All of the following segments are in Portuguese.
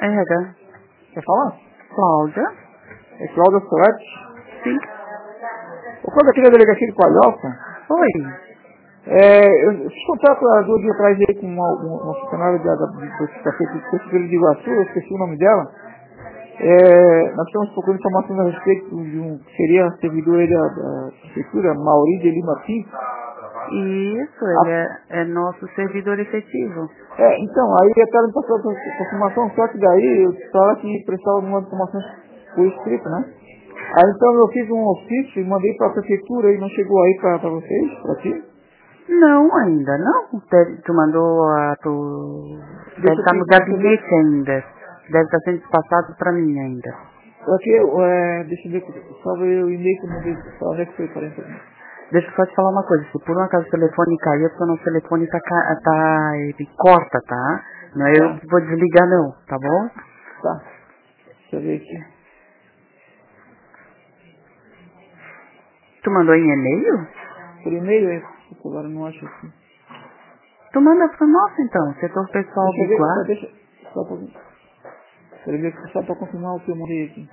RH. Quer falar? Cláudia. É Cláudia Soares? Sim. O Cláudia aqui da delegacia de Palhoça. Oi. Eu fiz contato há 2 dias atrás aí com uma funcionária do Prefeitura de Iguaçu, eu esqueci o nome dela. Nós estamos procurando informações a respeito de um que seria servidor aí da Prefeitura, Mauri de Lima Pinto. Isso, ele é nosso servidor efetivo. Então, aí eu quero me passar essa informação, só que daí eu falava que precisava de algumas informações por escrito, né? Aí então eu fiz um ofício e mandei para a Prefeitura e não chegou aí para vocês, para ti? Não, ainda não. Tu mandou deve estar no gabinete ainda. Deve estar sendo passado para mim ainda. Porque, deixa eu ver, salve o e-mail que eu mandei, onde é que foi 40 minutos? Deixa eu só te falar uma coisa. Se por um acaso o telefone cair, é porque o nosso telefone ele corta, tá? Não é eu que vou desligar não, tá bom? Tá, deixa eu ver aqui. Tu mandou em e-mail? Por e-mail aí, agora não acho assim. Tu manda pro nosso então, setor pessoal Deixa eu ver, Biguá. só para confirmar o que eu mandei aqui.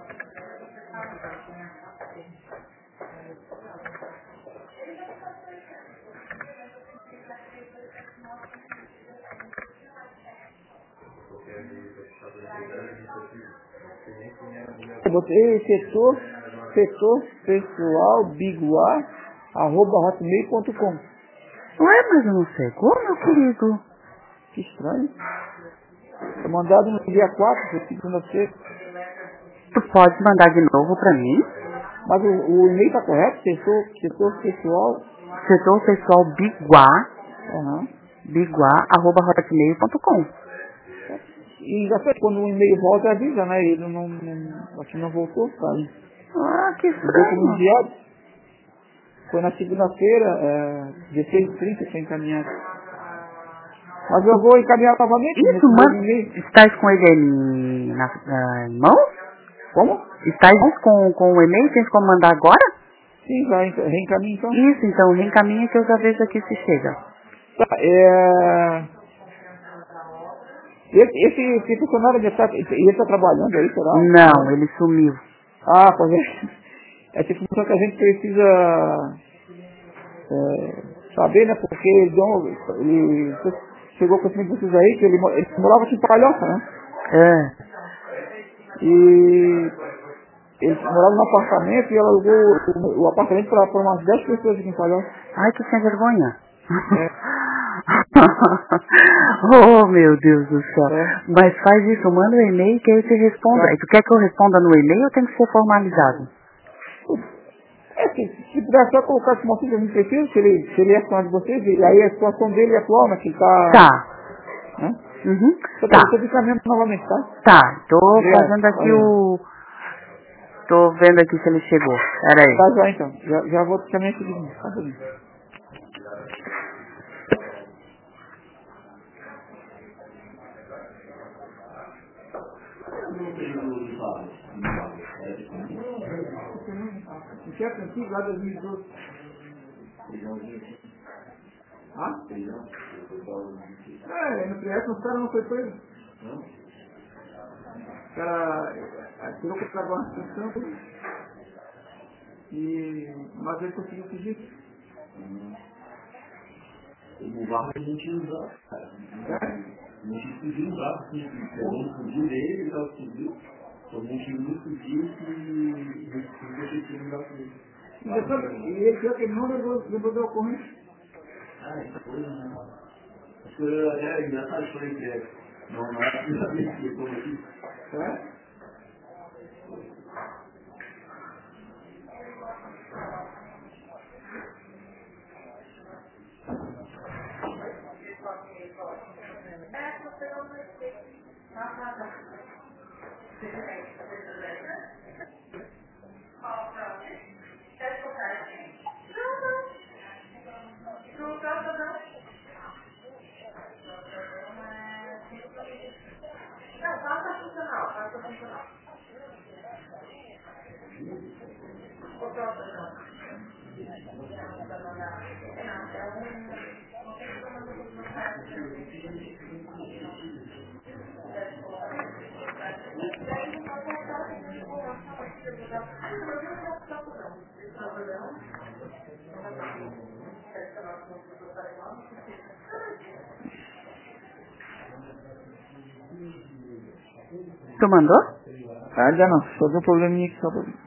Eu botei setor pessoal biguá @hotmail.com. Ué, mas eu não sei como, meu querido. Que estranho. Foi mandado no dia 4, foi segunda-feira. Tu pode mandar de novo pra mim? Mas o e-mail tá correto? Setor pessoal. Setor pessoal Biguá, Aham. biguá@hotmail.com. E já sei, quando o e-mail volta, avisa, né? Ele acho que não voltou, sabe? Ah, que Mudou como estranho. enviado. Foi na segunda-feira, 16h30, foi encaminhado. Mas eu vou encaminhar novamente Isso, nesse mesmo mano. e-mail. Estás com ele em mãos? Como? Estás com o e-mail? Tens como mandar agora? Sim, vai reencaminho então. Isso, então, reencaminha que eu já vejo aqui se chega. Tá, esse funcionário ele está trabalhando aí, será? Não, ele sumiu. Ah, pois é. Essa informação que a gente precisa saber, né? Porque ele chegou com esse vocês aí, que ele morava aqui em Palhoça, né? É. E ele morava num apartamento e ela alugou o apartamento para umas 10 pessoas aqui em Palhoça. Ai, que sem vergonha. É, Oh, meu Deus do céu. é. Mas faz isso, manda um e-mail que eu te responda. Tá. E tu quer que eu responda no e-mail ou tem que ser formalizado? Se puder só colocar esse motivo que a gente precisa, se ele é fã de vocês, e aí a situação dele é atual, né? Que ele tá. Tá. Né? Uhum. Só Tá. estou encaminhando novamente, tá? Tá. Tô Obrigado. fazendo aqui Valeu. Tô vendo aqui se ele chegou. Pera aí. Tá já então. Já vou caminhar seguindo. Tá bom. O chefe antigo lá de 2012. Ah? No projeto o cara não foi preso. O cara tirou com o trabalho na instituição mas ele conseguiu fugir. O barco a gente usava, cara. A gente podia usar, assim, pegou fugiu dele, ele fugiu. A gente não fugiu e a gente não usava dele. E ele disse que ele não lembrou da ocorrência. Essa coisa, né? Acho que é engraçado isso aí, que não é a primeira vez que eu tô aqui. É? Tu mandou? Ainda não, só deu um probleminha aqui só pra mim.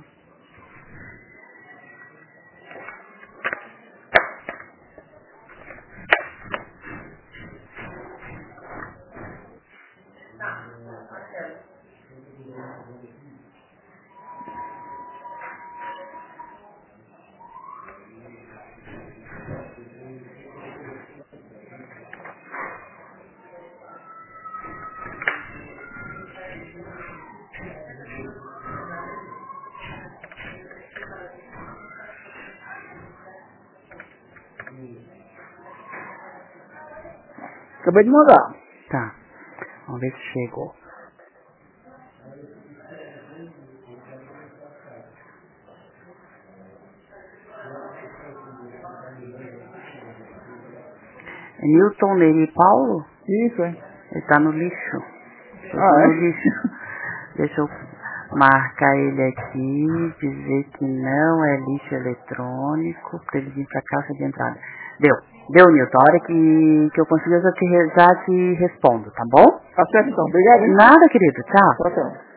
Acabei de mandar. Tá. Vamos ver se chegou. É Newton Neri Paulo? Isso, hein? Ele tá no lixo. Ah, é? No lixo. Deixa eu marcar ele aqui, dizer que não é lixo eletrônico, pra ele vir pra caixa de entrada. Deu, Newton. A hora que eu conseguir, eu já te respondo, tá bom? Tá certo então. Obrigado, hein? Nada, querido. Tchau. Tchau, tchau.